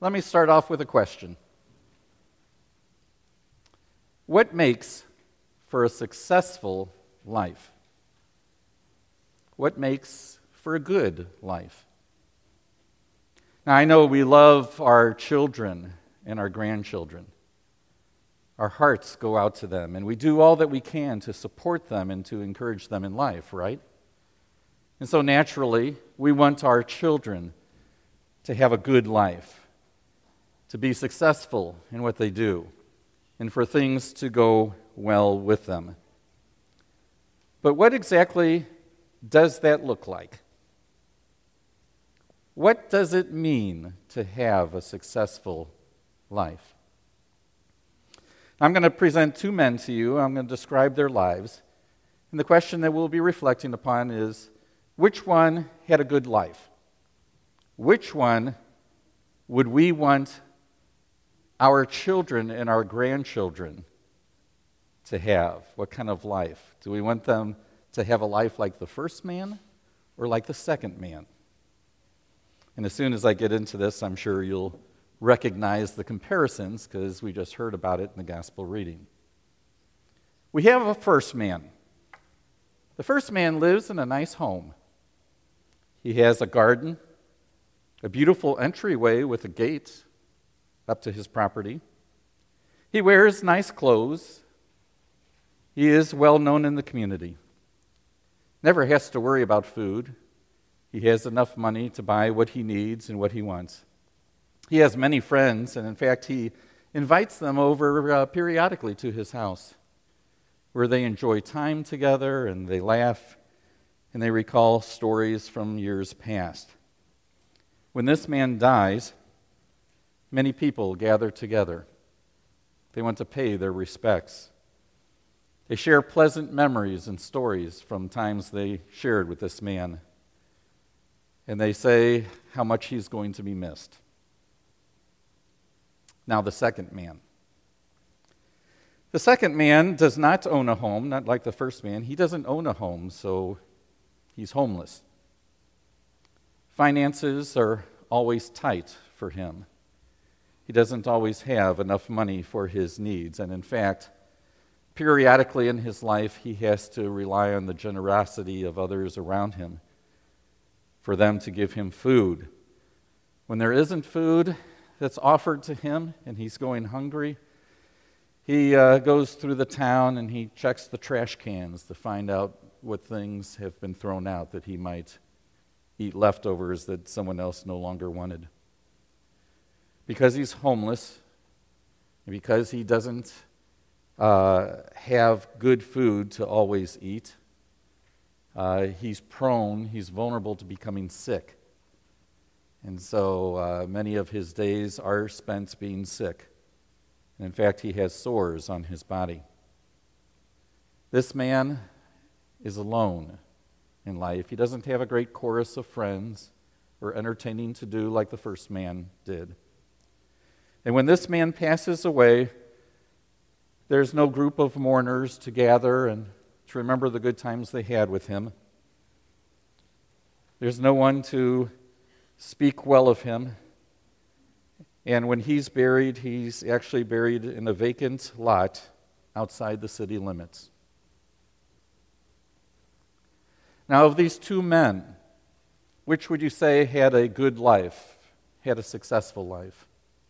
Let me start off with a question. What makes for a successful life? What makes for a good life? Now, I know we love our children and our grandchildren. Our hearts go out to them, and we do all that we can to support them and to encourage them in life, right? And so naturally, we want our children to have a good life, to be successful in what they do, and for things to go well with them. But what exactly does that look like? What does it mean to have a successful life? I'm going to present two men to you. I'm going to describe their lives. And the question that we'll be reflecting upon is, which one had a good life? Which one would we want our children and our grandchildren to have? What kind of life? Do we want them to have a life like the first man or like the second man? And as soon as I get into this, I'm sure you'll recognize the comparisons because we just heard about it in the gospel reading. We have a first man. The first man lives in a nice home. He has a garden, a beautiful entryway with a gate up to his property. He wears nice clothes. He is well known in the community. Never has to worry about food. He has enough money to buy what he needs and what he wants. He has many friends, and in fact, he invites them over periodically to his house, where they enjoy time together and they laugh and they recall stories from years past. When this man dies, many people gather together. They want to pay their respects. They share pleasant memories and stories from times they shared with this man. And they say how much he's going to be missed. Now, the second man. The second man does not own a home, not like the first man. He doesn't own a home, so he's homeless. Finances are always tight for him. He doesn't always have enough money for his needs, and in fact, periodically in his life, he has to rely on the generosity of others around him for them to give him food. When there isn't food that's offered to him and he's going hungry, he goes through the town and he checks the trash cans to find out what things have been thrown out that he might eat leftovers that someone else no longer wanted. Because he's homeless, because he doesn't have good food to always eat, he's vulnerable to becoming sick. And so many of his days are spent being sick. And in fact, he has sores on his body. This man is alone in life. He doesn't have a great chorus of friends or entertaining to do like the first man did. And when this man passes away, there's no group of mourners to gather and to remember the good times they had with him. There's no one to speak well of him. And when he's buried, he's actually buried in a vacant lot outside the city limits. Now, of these two men, which would you say had a good life, had a successful life?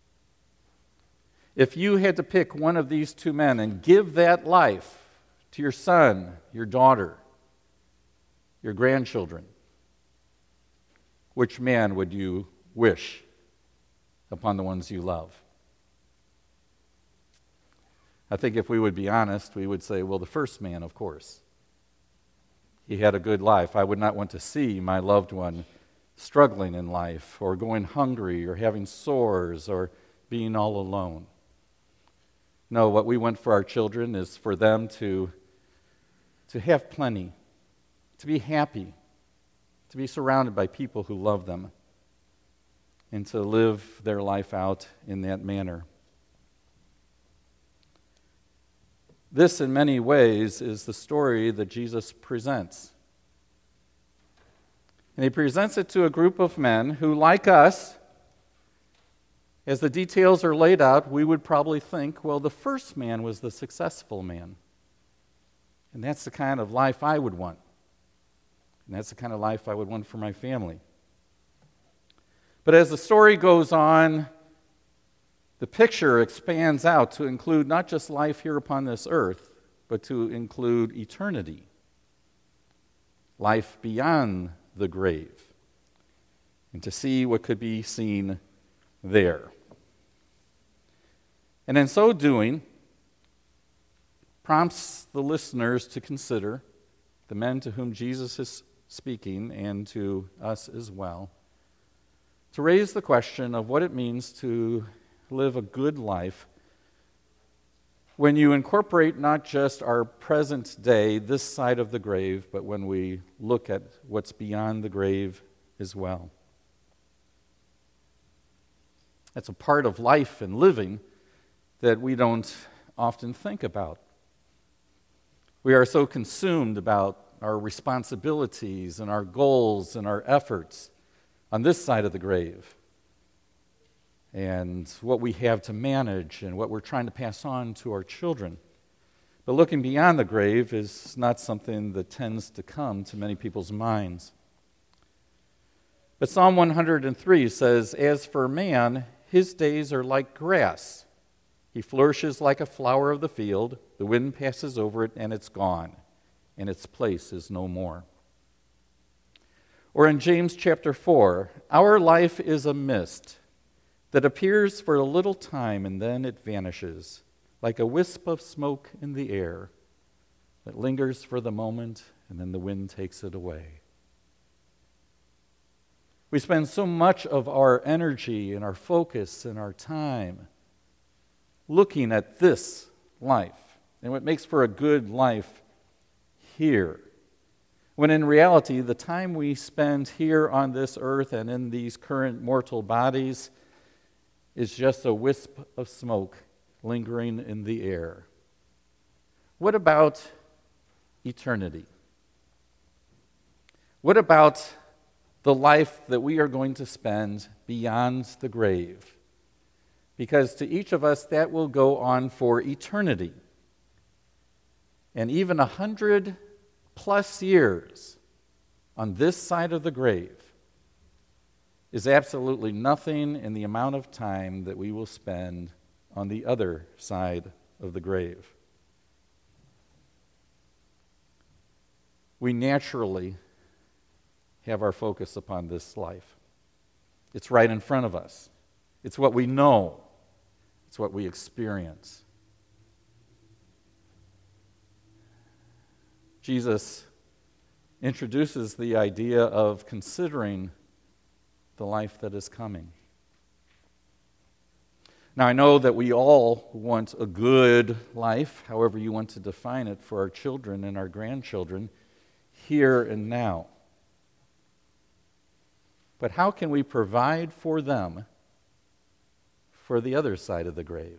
If you had to pick one of these two men and give that life to your son, your daughter, your grandchildren, which man would you wish upon the ones you love? I think if we would be honest, we would say, well, the first man, of course. He had a good life. I would not want to see my loved one struggling in life or going hungry or having sores or being all alone. No, what we want for our children is for them to have plenty, to be happy, to be surrounded by people who love them, and to live their life out in that manner. This, in many ways, is the story that Jesus presents. And he presents it to a group of men who, like us, As the details are laid out, we would probably think, well, the first man was the successful man. And that's the kind of life I would want. And that's the kind of life I would want for my family. But as the story goes on, the picture expands out to include not just life here upon this earth, but to include eternity, life beyond the grave, and to see what could be seen there. And in so doing, prompts the listeners to consider, the men to whom Jesus is speaking and to us as well, to raise the question of what it means to live a good life when you incorporate not just our present day, this side of the grave, but when we look at what's beyond the grave as well. That's a part of life and living that we don't often think about. We are so consumed about our responsibilities and our goals and our efforts on this side of the grave, and what we have to manage and what we're trying to pass on to our children. But looking beyond the grave is not something that tends to come to many people's minds. But Psalm 103 says, "As for man, his days are like grass. He flourishes like a flower of the field. The wind passes over it, and it's gone, and its place is no more." Or in James chapter 4, "Our life is a mist that appears for a little time, and then it vanishes, like a wisp of smoke in the air that lingers for the moment, and then the wind takes it away." We spend so much of our energy and our focus and our time looking at this life and what makes for a good life here, when in reality, the time we spend here on this earth and in these current mortal bodies is just a wisp of smoke lingering in the air. What about eternity? What about the life that we are going to spend beyond the grave? Because to each of us, that will go on for eternity. And even 100+ years on this side of the grave is absolutely nothing in the amount of time that we will spend on the other side of the grave. We naturally have our focus upon this life. It's right in front of us. It's what we know. It's what we experience. Jesus introduces the idea of considering the life that is coming. Now, I know that we all want a good life, however you want to define it, for our children and our grandchildren, here and now. But how can we provide for them for the other side of the grave?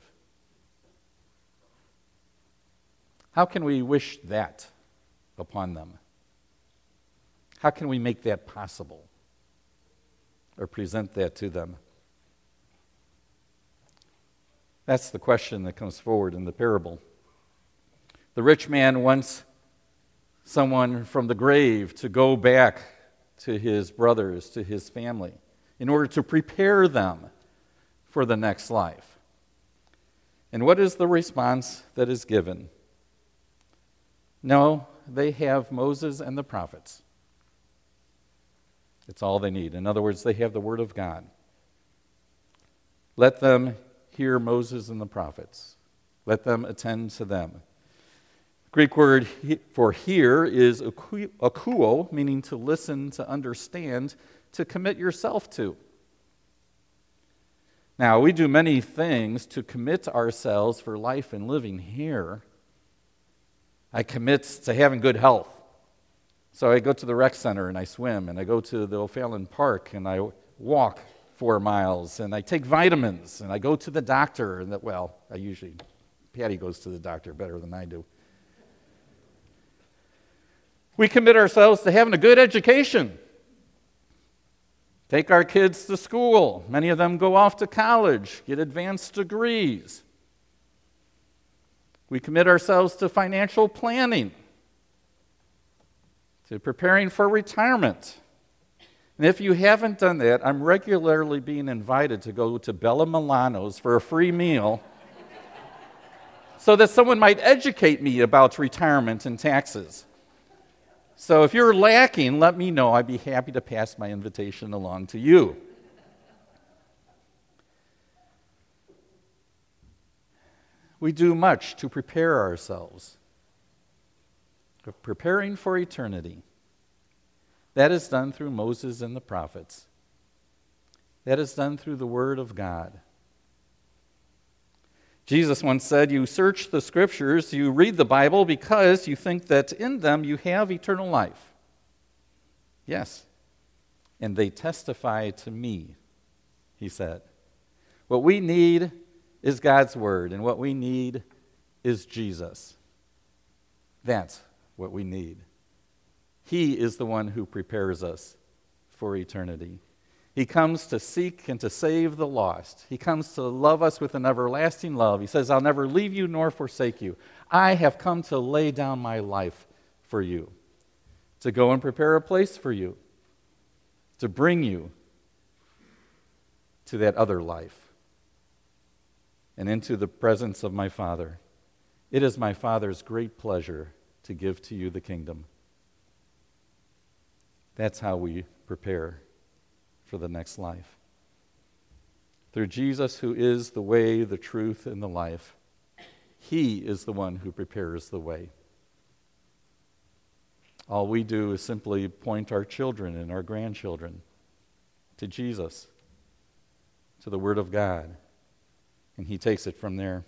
How can we wish that upon them? How can we make that possible or present that to them? That's the question that comes forward in the parable. The rich man wants someone from the grave to go back to his brothers, to his family, in order to prepare them for the next life. And what is the response that is given? No, they have Moses and the prophets. It's all they need. In other words, they have the Word of God. Let them hear Moses and the prophets. Let them attend to them. The Greek word for hear is akuo, meaning to listen, to understand, to commit yourself to. Now, we do many things to commit ourselves for life and living here. I commit to having good health. So I go to the rec center and I swim, and I go to the O'Fallon Park and I walk 4 miles, and I take vitamins, and I go to the doctor, and Patty goes to the doctor better than I do. We commit ourselves to having a good education. take our kids to school. Many of them go off to college, get advanced degrees. We commit ourselves to financial planning, to preparing for retirement. And if you haven't done that, I'm regularly being invited to go to Bella Milano's for a free meal so that someone might educate me about retirement and taxes. So if you're lacking, let me know. I'd be happy to pass my invitation along to you. We do much to prepare ourselves, preparing for eternity. That is done through Moses and the prophets. That is done through the Word of God. Jesus once said, you search the Scriptures, you read the Bible because you think that in them you have eternal life. Yes, and they testify to me, he said. What we need is God's Word, and what we need is Jesus. That's what we need. He is the one who prepares us for eternity. He comes to seek and to save the lost. He comes to love us with an everlasting love. He says, I'll never leave you nor forsake you. I have come to lay down my life for you, to go and prepare a place for you, to bring you to that other life and into the presence of my Father. It is my Father's great pleasure to give to you the kingdom. That's how we prepare for the next life. Through Jesus, who is the way, the truth, and the life, He is the one who prepares the way. All we do is simply point our children and our grandchildren to Jesus, to the Word of God, and He takes it from there.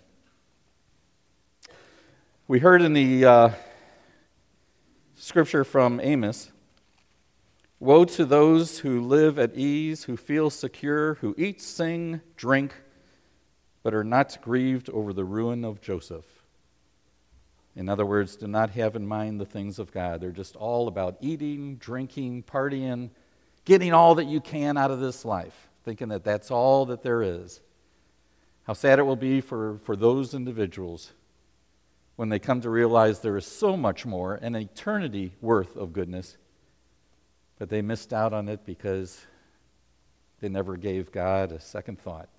We heard in the scripture from Amos, woe to those who live at ease, who feel secure, who eat, sing, drink, but are not grieved over the ruin of Joseph. In other words, do not have in mind the things of God. They're just all about eating, drinking, partying, getting all that you can out of this life, thinking that that's all that there is. How sad it will be for those individuals when they come to realize there is so much more, an eternity worth of goodness, but they missed out on it because they never gave God a second thought.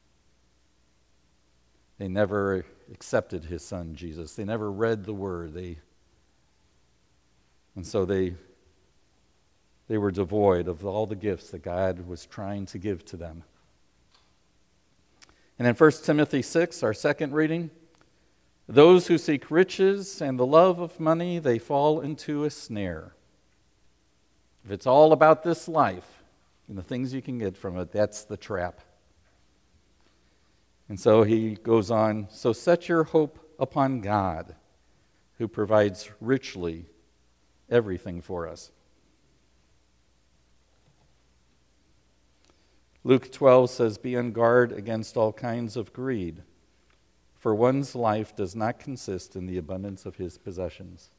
They never accepted His Son, Jesus. They never read the Word. And so they were devoid of all the gifts that God was trying to give to them. And in 1 Timothy 6, our second reading, those who seek riches and the love of money, they fall into a snare. If it's all about this life and the things you can get from it, that's the trap. And so he goes on, so set your hope upon God, who provides richly everything for us. Luke 12 says, be on guard against all kinds of greed, for one's life does not consist in the abundance of his possessions.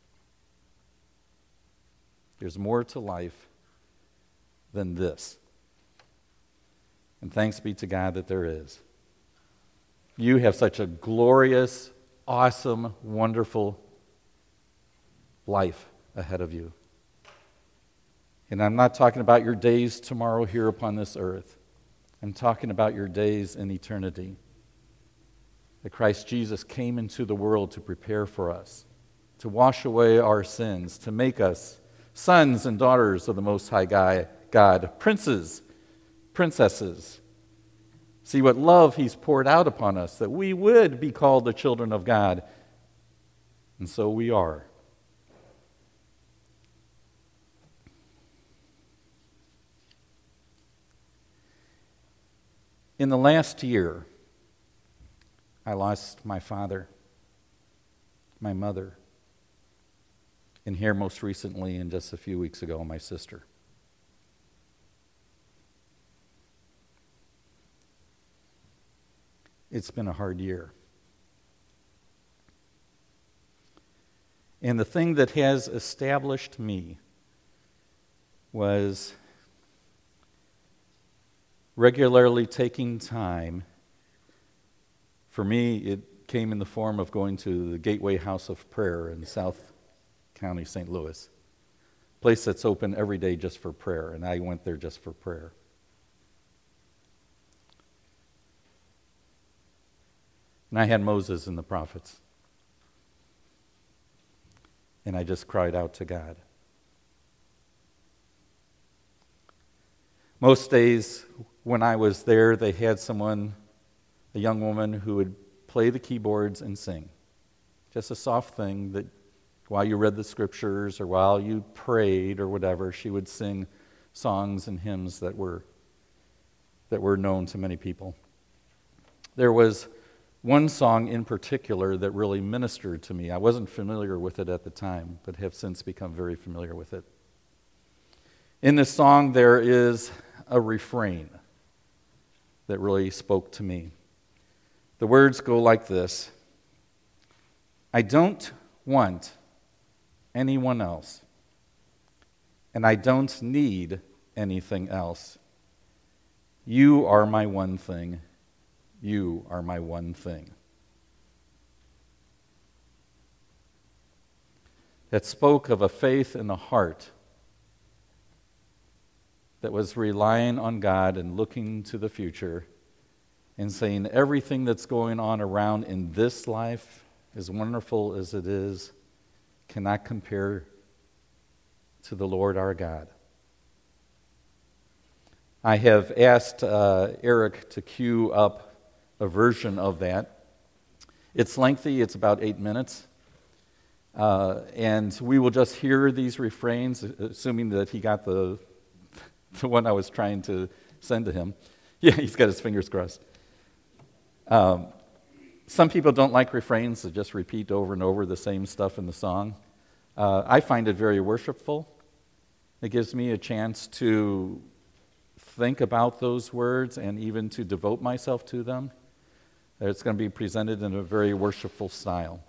There's more to life than this. And thanks be to God that there is. You have such a glorious, awesome, wonderful life ahead of you. And I'm not talking about your days tomorrow here upon this earth. I'm talking about your days in eternity. That Christ Jesus came into the world to prepare for us, to wash away our sins, to make us sons and daughters of the Most High God, princes, princesses. See what love He's poured out upon us, that we would be called the children of God. And so we are. In the last year, I lost my father, my mother, and here most recently, and just a few weeks ago, my sister. It's been a hard year. And the thing that has established me was regularly taking time. For me, it came in the form of going to the Gateway House of Prayer in South County, St. Louis, a place that's open every day just for prayer, and I went there just for prayer. And I had Moses and the prophets. And I just cried out to God. Most days when I was there, they had someone, a young woman, who would play the keyboards and sing. Just a soft thing that while you read the scriptures or while you prayed or whatever, she would sing songs and hymns that were known to many people. There was one song in particular that really ministered to me. I wasn't familiar with it at the time, but have since become very familiar with it. In this song, there is a refrain that really spoke to me. The words go like this: I don't want anyone else, and I don't need anything else. You are my one thing. You are my one thing. That spoke of a faith in the heart that was relying on God and looking to the future and saying everything that's going on around in this life, as wonderful as it is, cannot compare to the Lord our God. I have asked Eric to cue up a version of that. It's lengthy, it's about 8 minutes. And we will just hear these refrains, assuming that he got the one I was trying to send to him. Yeah, he's got his fingers crossed. Some people don't like refrains that just repeat over and over the same stuff in the song. I find it very worshipful. It gives me a chance to think about those words and even to devote myself to them. It's going to be presented in a very worshipful style.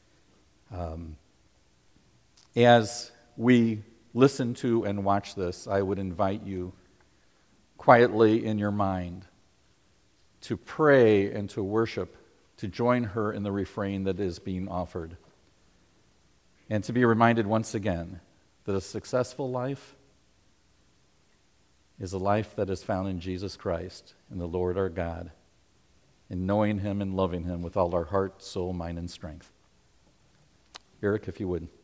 As we listen to and watch this, I would invite you quietly in your mind to pray and to worship, to join her in the refrain that is being offered, and to be reminded once again that a successful life is a life that is found in Jesus Christ, in the Lord our God, in knowing Him and loving Him with all our heart, soul, mind, and strength. Eric, if you would.